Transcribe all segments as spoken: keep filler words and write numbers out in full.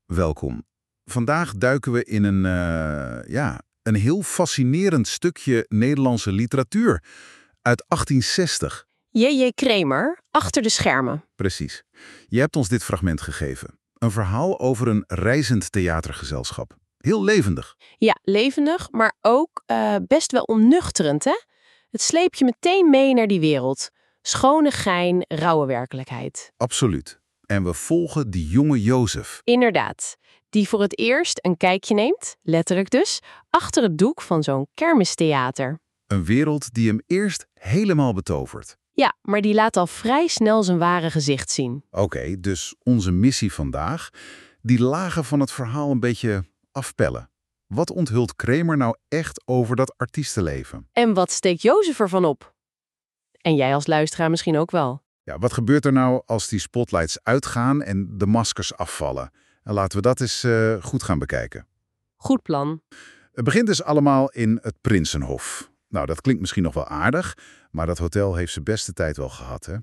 welkom. Vandaag duiken we in een, uh, ja, een heel fascinerend stukje Nederlandse literatuur uit achttien zestig. J J. Kramer, Achter de schermen. Precies. Je hebt ons dit fragment gegeven. Een verhaal over een reizend theatergezelschap. Heel levendig. Ja, levendig, maar ook uh, best wel onnuchterend, hè? Het sleept je meteen mee naar die wereld. Schone gein, rauwe werkelijkheid. Absoluut. En we volgen die jonge Jozef. Inderdaad. Die voor het eerst een kijkje neemt, letterlijk dus, achter het doek van zo'n kermistheater. Een wereld die hem eerst helemaal betovert. Ja, maar die laat al vrij snel zijn ware gezicht zien. Oké, okay, dus onze missie vandaag, die lagen van het verhaal een beetje afpellen. Wat onthult Kramer nou echt over dat artiestenleven? En wat steekt Jozef ervan op? En jij als luisteraar misschien ook wel. Ja, wat gebeurt er nou als die spotlights uitgaan en de maskers afvallen? En laten we dat eens uh, goed gaan bekijken. Goed plan. Het begint dus allemaal in het Prinsenhof. Nou, dat klinkt misschien nog wel aardig, maar dat hotel heeft zijn beste tijd wel gehad, hè?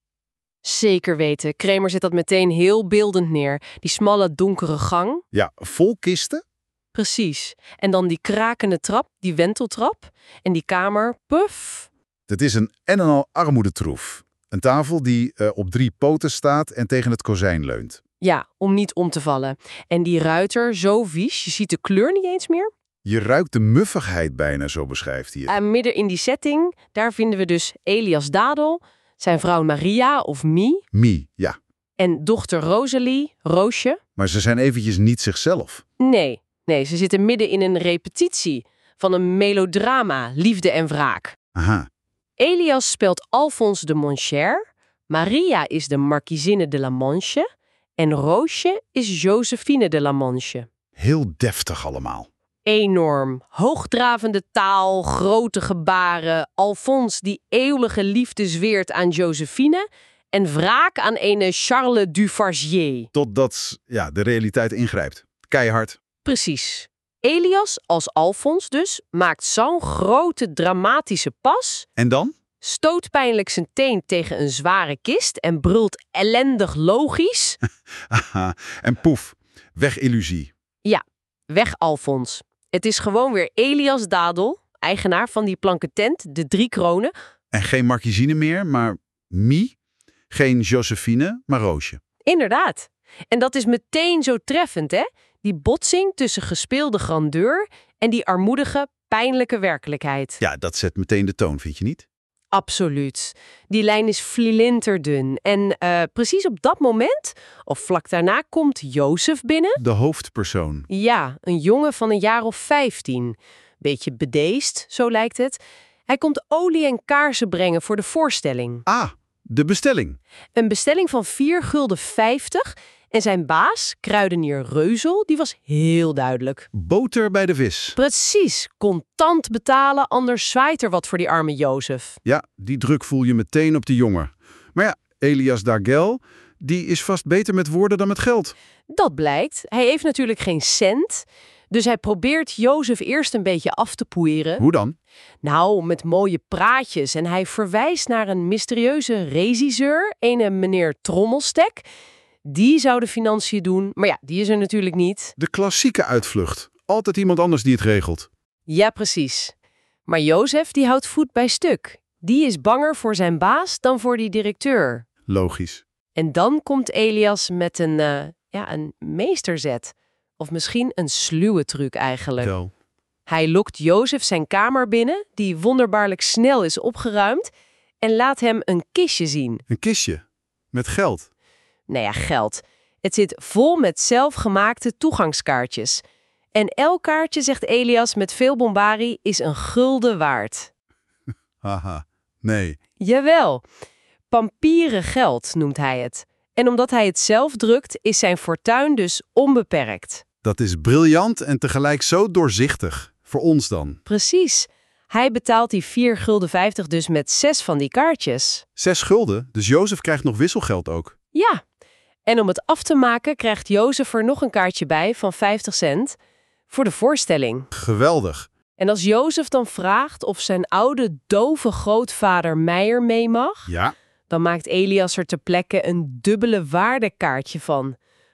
Zeker weten. Kramer zet dat meteen heel beeldend neer. Die smalle, donkere gang. Ja, vol kisten. Precies. En dan die krakende trap, die wenteltrap. En die kamer, puff. Het is een en en al armoedetroef. Een tafel die uh, op drie poten staat en tegen het kozijn leunt. Ja, om niet om te vallen. En die ruiter, zo vies, je ziet de kleur niet eens meer. Je ruikt de muffigheid bijna, zo beschrijft hij het. En midden in die setting, daar vinden we dus Elias Dadel, zijn vrouw Maria of Mie. Mie, ja. En dochter Rosalie, Roosje. Maar ze zijn eventjes niet zichzelf. Nee, nee, ze zitten midden in een repetitie van een melodrama, liefde en wraak. Aha. Elias speelt Alphonse de Monchère, Maria is de Marquisine de la Manche en Roosje is Josephine de la Manche. Heel deftig allemaal. Enorm. Hoogdravende taal, grote gebaren, Alphonse die eeuwige liefde zweert aan Josephine en wraak aan ene Charles Dufargier. Totdat ja, de realiteit ingrijpt. Keihard. Precies. Elias, als Alphonse dus, maakt zo'n grote dramatische pas. En dan? Stoot pijnlijk zijn teen tegen een zware kist en brult ellendig logisch. Haha, en poef, weg illusie. Ja, weg Alphonse. Het is gewoon weer Elias Dadel, eigenaar van die plankentent, de Drie Kronen. En geen Marquisine meer, maar Mie. Geen Josephine, maar Roosje. Inderdaad. En dat is meteen zo treffend, hè? Die botsing tussen gespeelde grandeur en die armoedige, pijnlijke werkelijkheid. Ja, dat zet meteen de toon, vind je niet? Absoluut. Die lijn is flinterdun. En uh, precies op dat moment, of vlak daarna, komt Jozef binnen. De hoofdpersoon. Ja, een jongen van een jaar of vijftien. Beetje bedeesd, zo lijkt het. Hij komt olie en kaarsen brengen voor de voorstelling. Ah, de bestelling. Een bestelling van vier gulden vijftig. En zijn baas, kruidenier Reuzel, die was heel duidelijk. Boter bij de vis. Precies, contant betalen, anders zwaait er wat voor die arme Jozef. Ja, die druk voel je meteen op die jongen. Maar ja, Elias Dagel, die is vast beter met woorden dan met geld. Dat blijkt. Hij heeft natuurlijk geen cent. Dus hij probeert Jozef eerst een beetje af te poeieren. Hoe dan? Nou, met mooie praatjes. En hij verwijst naar een mysterieuze regisseur, ene meneer Trommelstek. Die zou de financiën doen, maar ja, die is er natuurlijk niet. De klassieke uitvlucht. Altijd iemand anders die het regelt. Ja, precies. Maar Jozef, die houdt voet bij stuk. Die is banger voor zijn baas dan voor die directeur. Logisch. En dan komt Elias met een, uh, ja, een meesterzet. Of misschien een sluwe truc eigenlijk. Wel. Hij lokt Jozef zijn kamer binnen, die wonderbaarlijk snel is opgeruimd, en laat hem een kistje zien. Een kistje? Met geld? Nou ja, geld. Het zit vol met zelfgemaakte toegangskaartjes. En elk kaartje, zegt Elias met veel bombarie, is een gulden waard. Haha, nee. Jawel. Pampieren geld noemt hij het. En omdat hij het zelf drukt, is zijn fortuin dus onbeperkt. Dat is briljant en tegelijk zo doorzichtig. Voor ons dan. Precies. Hij betaalt die vier gulden vijftig dus met zes van die kaartjes. Zes gulden, dus Jozef krijgt nog wisselgeld ook. Ja. En om het af te maken krijgt Jozef er nog een kaartje bij van vijftig cent voor de voorstelling. Geweldig. En als Jozef dan vraagt of zijn oude, dove grootvader Meijer mee mag, Ja. dan maakt Elias er ter plekke een dubbele waardekaartje van.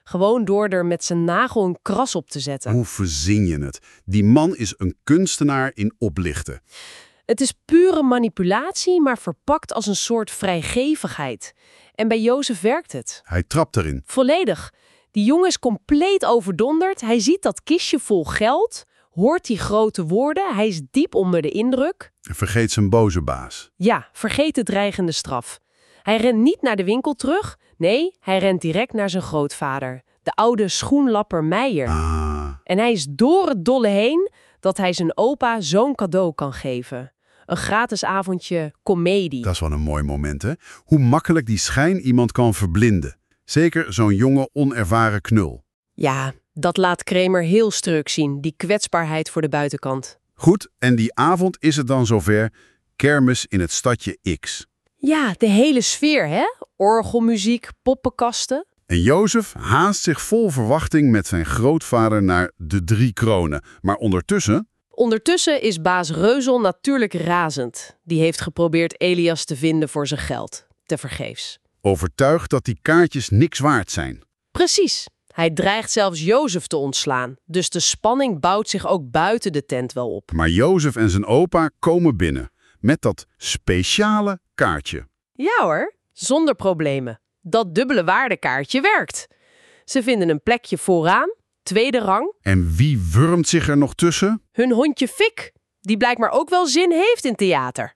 Gewoon door er met zijn nagel een kras op te zetten. Hoe verzin je het? Die man is een kunstenaar in oplichten. Het is pure manipulatie, maar verpakt als een soort vrijgevigheid. En bij Jozef werkt het. Hij trapt erin. Volledig. Die jongen is compleet overdonderd. Hij ziet dat kistje vol geld, hoort die grote woorden. Hij is diep onder de indruk. En vergeet zijn boze baas. Ja, vergeet de dreigende straf. Hij rent niet naar de winkel terug. Nee, hij rent direct naar zijn grootvader. De oude schoenlapper Meijer. Ah, En hij is door het dolle heen dat hij zijn opa zo'n cadeau kan geven. Een gratis avondje komedie. dat is wel een mooi moment, hè? Hoe makkelijk die schijn iemand kan verblinden. Zeker zo'n jonge, onervaren knul. Ja, dat laat Kramer heel sterk zien, die kwetsbaarheid voor de buitenkant. Goed, en die avond is het dan zover. Kermis in het stadje X. Ja, de hele sfeer, hè? Orgelmuziek, poppenkasten. En Jozef haast zich vol verwachting met zijn grootvader naar de Drie Kronen. Maar ondertussen... Ondertussen is baas Reuzel natuurlijk razend. Die heeft geprobeerd Elias te vinden voor zijn geld. Tevergeefs. overtuigd dat die kaartjes niks waard zijn. Precies. Hij dreigt zelfs Jozef te ontslaan. Dus de spanning bouwt zich ook buiten de tent wel op. Maar Jozef en zijn opa komen binnen met dat speciale kaartje. Ja hoor, zonder problemen. Dat dubbele waardekaartje werkt. Ze vinden een plekje vooraan, tweede rang. En wie wurmt zich er nog tussen? Hun hondje Fik, die blijkbaar ook wel zin heeft in theater.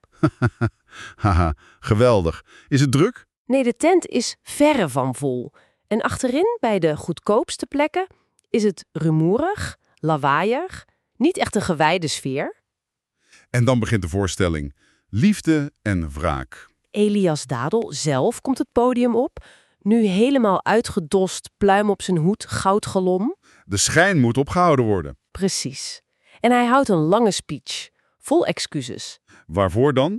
Haha, geweldig. Is het druk? Nee, de tent is verre van vol. En achterin, bij de goedkoopste plekken, is het rumoerig, lawaaiig, niet echt een gewijde sfeer. En dan begint de voorstelling. Liefde en wraak. Elias Dadel zelf komt het podium op, nu helemaal uitgedost, pluim op zijn hoed, goudgalon. De schijn moet opgehouden worden. Precies. En hij houdt een lange speech, vol excuses. Waarvoor dan?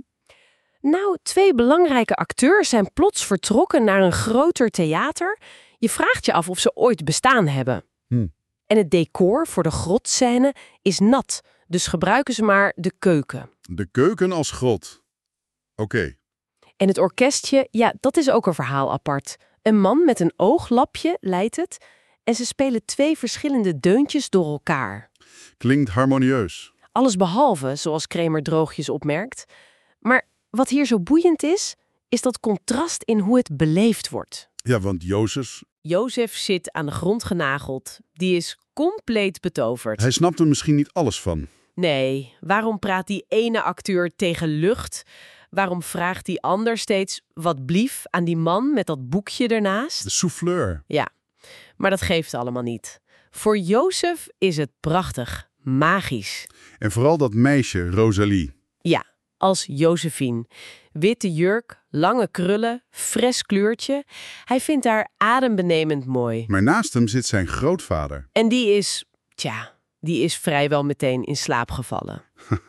Nou, twee belangrijke acteurs zijn plots vertrokken naar een groter theater. Je vraagt je af of ze ooit bestaan hebben. Hm. En het decor voor de grotscène is nat, dus gebruiken ze maar de keuken. De keuken als grot. Oké. En het orkestje, ja, dat is ook een verhaal apart. Een man met een ooglapje leidt het en ze spelen twee verschillende deuntjes door elkaar. Klinkt harmonieus. Alles behalve, zoals Kramer droogjes opmerkt. Maar wat hier zo boeiend is, is dat contrast in hoe het beleefd wordt. Ja, want Jozef, Jozef zit aan de grond genageld. Die is compleet betoverd. hij snapt er misschien niet alles van. Nee, waarom praat die ene acteur tegen lucht? Waarom vraagt die ander steeds wat blief aan die man met dat boekje ernaast? De souffleur. Ja, maar dat geeft allemaal niet. Voor Jozef is het prachtig, magisch. En vooral dat meisje, Rosalie. Ja, als Josephine. Witte jurk, lange krullen, fris kleurtje. Hij vindt haar adembenemend mooi. Maar naast hem zit zijn grootvader. En die is, tja, die is vrijwel meteen in slaap gevallen.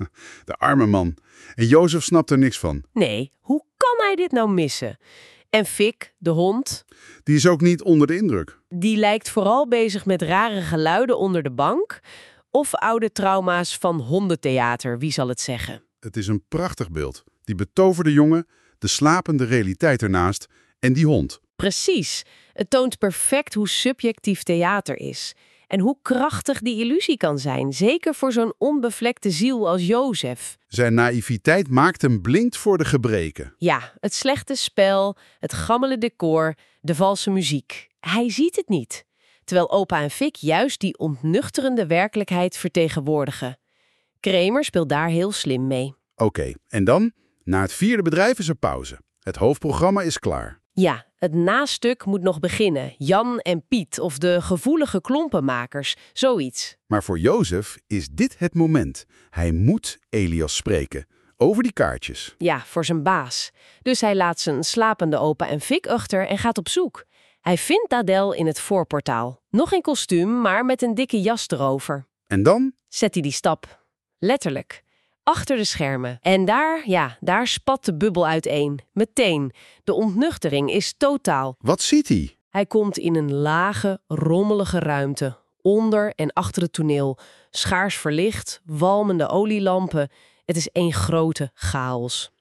De arme man. En Jozef snapt er niks van. Nee, hoe kan hij dit nou missen? En Fik, de hond, Die is ook niet onder de indruk. die lijkt vooral bezig met rare geluiden onder de bank. Of oude trauma's van hondentheater, wie zal het zeggen? Het is een prachtig beeld. Die betoverde jongen, de slapende realiteit ernaast en die hond. Precies. Het toont perfect hoe subjectief theater is. En hoe krachtig die illusie kan zijn, zeker voor zo'n onbevlekte ziel als Jozef. Zijn naïviteit maakt hem blind voor de gebreken. Ja, het slechte spel, het gammele decor, de valse muziek. Hij ziet het niet. Terwijl opa en Fik juist die ontnuchterende werkelijkheid vertegenwoordigen. Kramer speelt daar heel slim mee. Oké, en dan? Na het vierde bedrijf is er pauze. Het hoofdprogramma is klaar. Ja, het nastuk moet nog beginnen. Jan en Piet of de gevoelige klompenmakers, zoiets. Maar voor Jozef is dit het moment. Hij moet Elias spreken. Over die kaartjes. Ja, voor zijn baas. Dus hij laat zijn slapende opa en Fik achter en gaat op zoek. Hij vindt Dadel in het voorportaal. Nog in kostuum, maar met een dikke jas erover. En dan? Zet hij die stap. Letterlijk. Achter de schermen. En daar, ja, daar spat de bubbel uiteen. Meteen. De ontnuchtering is totaal. Wat ziet hij? Hij komt in een lage, rommelige ruimte. Onder en achter het toneel. Schaars verlicht, walmende olielampen. Het is één grote chaos.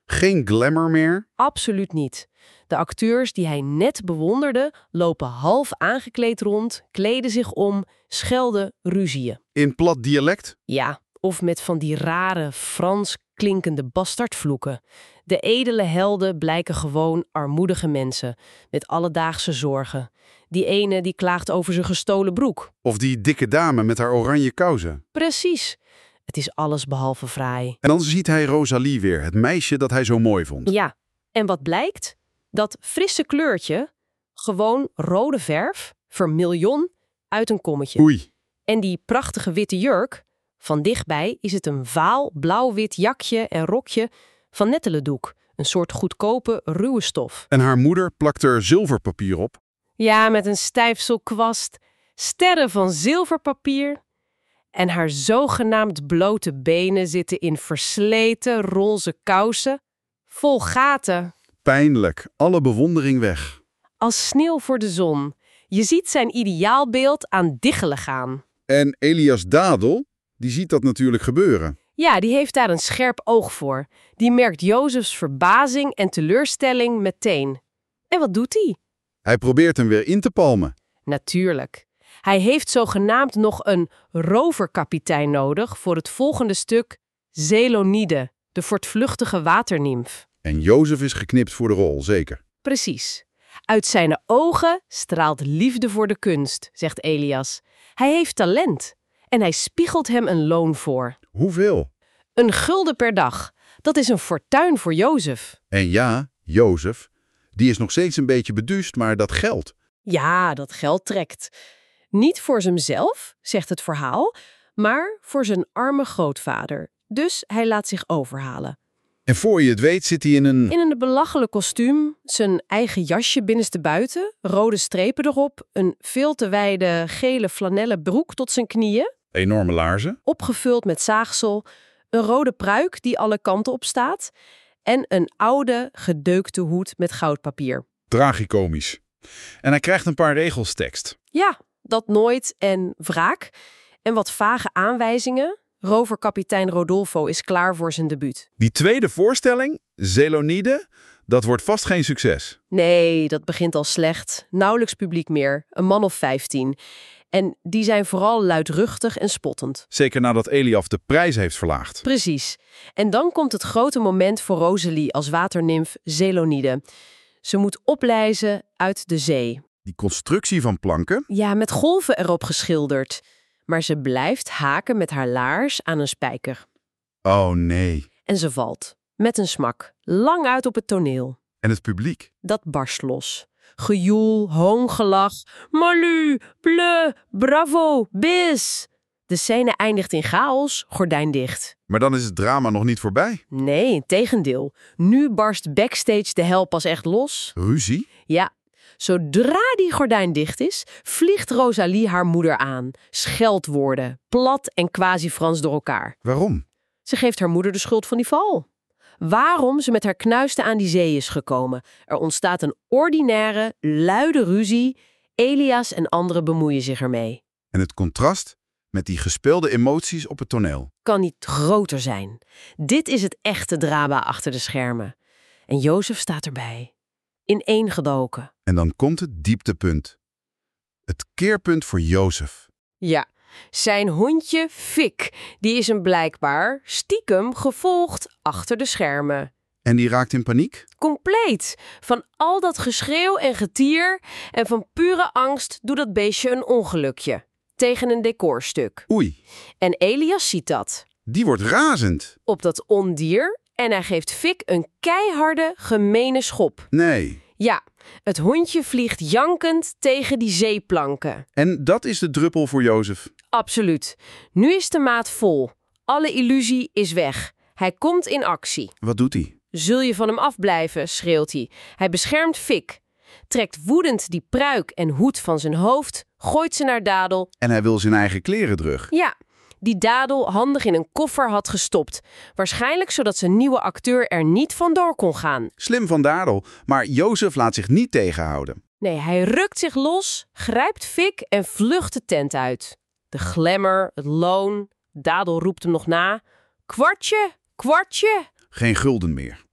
Geen glamour meer? Absoluut niet. De acteurs die hij net bewonderde, lopen half aangekleed rond, kleden zich om, schelden, ruzieën. In plat dialect? Ja, of met van die rare, Frans klinkende bastardvloeken. De edele helden blijken gewoon armoedige mensen, met alledaagse zorgen. Die ene die klaagt over zijn gestolen broek. Of die dikke dame met haar oranje kousen? Precies. Het is alles behalve fraai. En dan ziet hij Rosalie weer, het meisje dat hij zo mooi vond. Ja, en wat blijkt? Dat frisse kleurtje, gewoon rode verf, vermiljon uit een kommetje. Oei. En die prachtige witte jurk, van dichtbij is het een vaal blauw-wit jakje en rokje van nettelendoek. Een soort goedkope, ruwe stof. En haar moeder plakt er zilverpapier op. Ja, met een stijfselkwast, sterren van zilverpapier. En haar zogenaamd blote benen zitten in versleten roze kousen, vol gaten. Pijnlijk, alle bewondering weg. Als sneeuw voor de zon. Je ziet zijn ideaalbeeld aan diggelen gaan. En Elias Dadel, die ziet dat natuurlijk gebeuren. Ja, die heeft daar een scherp oog voor. Die merkt Jozefs verbazing en teleurstelling meteen. En wat doet hij? Hij probeert hem weer in te palmen. Natuurlijk. Hij heeft zogenaamd nog een roverkapitein nodig voor het volgende stuk Zelonide, de voortvluchtige waternimf. En Jozef is geknipt voor de rol, zeker. Precies. Uit zijn ogen straalt liefde voor de kunst, zegt Elias. Hij heeft talent en hij spiegelt hem een loon voor. Hoeveel? Een gulden per dag. Dat is een fortuin voor Jozef. En ja, Jozef, die is nog steeds een beetje beduust, maar dat geldt. Ja, dat geld trekt. Niet voor zichzelf, zegt het verhaal, maar voor zijn arme grootvader. Dus hij laat zich overhalen. En voor je het weet zit hij in een... In een belachelijk kostuum, zijn eigen jasje binnenstebuiten, rode strepen erop, een veel te wijde gele flanellen broek tot zijn knieën, Enorme laarzen. opgevuld met zaagsel, een rode pruik die alle kanten op staat en een oude, gedeukte hoed met goudpapier. Tragicomisch. En hij krijgt een paar regels tekst. Ja, dat nooit en wraak. En wat vage aanwijzingen. Roverkapitein Rodolfo is klaar voor zijn debuut. Die tweede voorstelling, Zelonide, dat wordt vast geen succes. Nee, dat begint al slecht. Nauwelijks publiek meer. Een man of vijftien. En die zijn vooral luidruchtig en spottend. Zeker nadat Eliaf de prijs heeft verlaagd. Precies. En dan komt het grote moment voor Rosalie als waternimf Zelonide. Ze moet oplijzen uit de zee. Die constructie van planken. Ja, met golven erop geschilderd. Maar ze blijft haken met haar laars aan een spijker. Oh nee. En ze valt, met een smak, lang uit op het toneel. En het publiek. Dat barst los. Gejoel, hoongelach, malu, bleu, bravo, bis. De scène eindigt in chaos, gordijn dicht. Maar dan is het drama nog niet voorbij. Nee, integendeel. Nu barst backstage de hel pas echt los. Ruzie? Ja, zodra die gordijn dicht is, vliegt Rosalie haar moeder aan. Scheldwoorden, plat en quasi-Frans door elkaar. Waarom? Ze geeft haar moeder de schuld van die val. Waarom ze met haar knuisten aan die zee is gekomen. Er ontstaat een ordinaire, luide ruzie. Elias en anderen bemoeien zich ermee. En het contrast met die gespeelde emoties op het toneel. Kan niet groter zijn. Dit is het echte drama achter de schermen. En Jozef staat erbij. Ineengedoken. En dan komt het dieptepunt. Het keerpunt voor Jozef. Ja, zijn hondje Fik, die is hem blijkbaar stiekem gevolgd achter de schermen. En die raakt in paniek? Compleet. Van al dat geschreeuw en getier en van pure angst doet dat beestje een ongelukje. Tegen een decorstuk. Oei, En Elias ziet dat. die wordt razend. Op dat ondier en hij geeft Fik een keiharde, gemene schop. Nee. Ja, het hondje vliegt jankend tegen die zeeplanken. En dat is de druppel voor Jozef. Absoluut. Nu is de maat vol. Alle illusie is weg. Hij komt in actie. Wat doet hij? Zul je van hem afblijven, schreeuwt hij. Hij beschermt Fik. Trekt woedend die pruik en hoed van zijn hoofd, gooit ze naar Dadel. En hij wil zijn eigen kleren terug. Ja, die Dadel handig in een koffer had gestopt. Waarschijnlijk zodat zijn nieuwe acteur er niet vandoor kon gaan. Slim van Dadel, maar Jozef laat zich niet tegenhouden. Nee, hij rukt zich los, grijpt Fik en vlucht de tent uit. De glamour, het loon, Dadel roept hem nog na. Kwartje, kwartje. Geen gulden meer.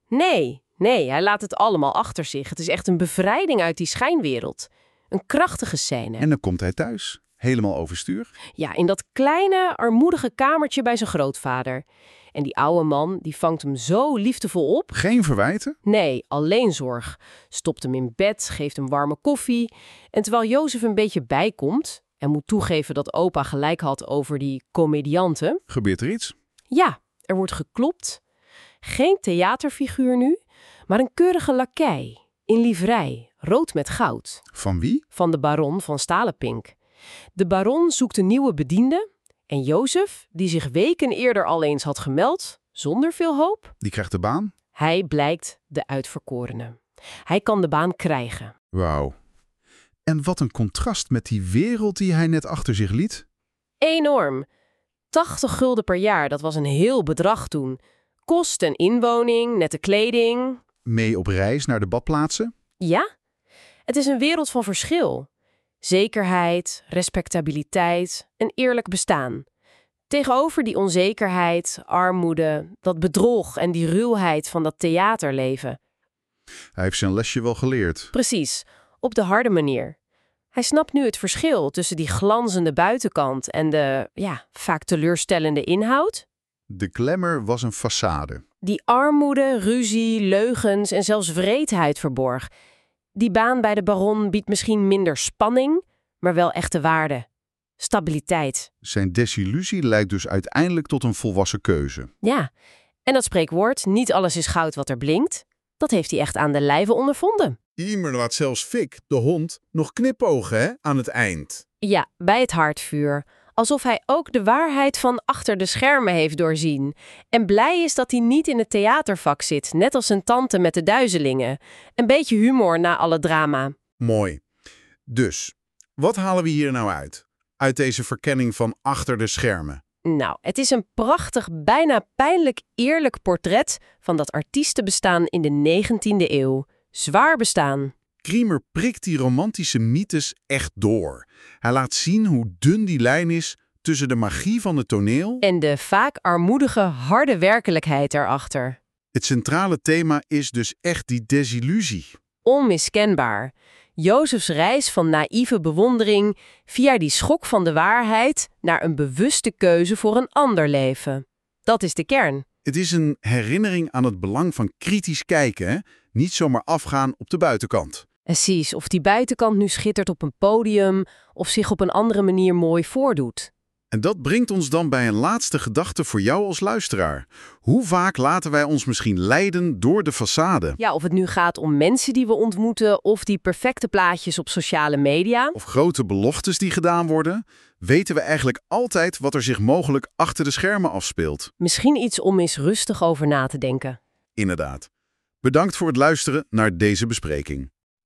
Nee, nee, hij laat het allemaal achter zich. Het is echt een bevrijding uit die schijnwereld. Een krachtige scène. En dan komt hij thuis, helemaal overstuur. Ja, in dat kleine, armoedige kamertje bij zijn grootvader. En die oude man, die vangt hem zo liefdevol op. Geen verwijten? Nee, alleen zorg. Stopt hem in bed, geeft hem warme koffie. En terwijl Jozef een beetje bijkomt en moet toegeven dat opa gelijk had over die comedianten. Gebeurt er iets? Ja, er wordt geklopt. Geen theaterfiguur nu, maar een keurige lakei. In livrei, rood met goud. Van wie? Van de baron van Stalenpink. De baron zoekt een nieuwe bediende. En Jozef, die zich weken eerder al eens had gemeld, zonder veel hoop, Die krijgt de baan? hij blijkt de uitverkorene. Hij kan de baan krijgen. Wauw. En wat een contrast met die wereld die hij net achter zich liet. Enorm. tachtig gulden per jaar, dat was een heel bedrag toen. Kost en inwoning, nette kleding. Mee op reis naar de badplaatsen? Ja, het is een wereld van verschil. Zekerheid, respectabiliteit, een eerlijk bestaan. Tegenover die onzekerheid, armoede, dat bedrog en die ruwheid van dat theaterleven. Hij heeft zijn lesje wel geleerd. Precies, op de harde manier. Hij snapt nu het verschil tussen die glanzende buitenkant en de, ja, vaak teleurstellende inhoud. De glamour was een façade. Die armoede, ruzie, leugens en zelfs wreedheid verborg. Die baan bij de baron biedt misschien minder spanning, maar wel echte waarde. Stabiliteit. Zijn desillusie leidt dus uiteindelijk tot een volwassen keuze. Ja, en dat spreekwoord, niet alles is goud wat er blinkt, dat heeft hij echt aan de lijve ondervonden. Iemer laat zelfs Fik, de hond, nog knipogen hè, aan het eind. Ja, bij het haardvuur. Alsof hij ook de waarheid van achter de schermen heeft doorzien. En blij is dat hij niet in het theatervak zit, net als zijn tante met de duizelingen. Een beetje humor na alle drama. Mooi. Dus, wat halen we hier nou uit? Uit deze verkenning van achter de schermen. Nou, het is een prachtig, bijna pijnlijk eerlijk portret van dat artiestenbestaan in de negentiende eeuw. Zwaar bestaan. Creamer prikt die romantische mythes echt door. Hij laat zien hoe dun die lijn is tussen de magie van het toneel. En de vaak armoedige, harde werkelijkheid erachter. Het centrale thema is dus echt die desillusie. Onmiskenbaar. Jozefs reis van naïeve bewondering via die schok van de waarheid naar een bewuste keuze voor een ander leven. Dat is de kern. Het is een herinnering aan het belang van kritisch kijken, hè? Niet zomaar afgaan op de buitenkant. Precies, of die buitenkant nu schittert op een podium of zich op een andere manier mooi voordoet. En dat brengt ons dan bij een laatste gedachte voor jou als luisteraar. Hoe vaak laten wij ons misschien leiden door de façade? Ja, of het nu gaat om mensen die we ontmoeten of die perfecte plaatjes op sociale media. Of grote beloftes die gedaan worden? Weten we eigenlijk altijd wat er zich mogelijk achter de schermen afspeelt? Misschien iets om eens rustig over na te denken. Inderdaad. Bedankt voor het luisteren naar deze bespreking.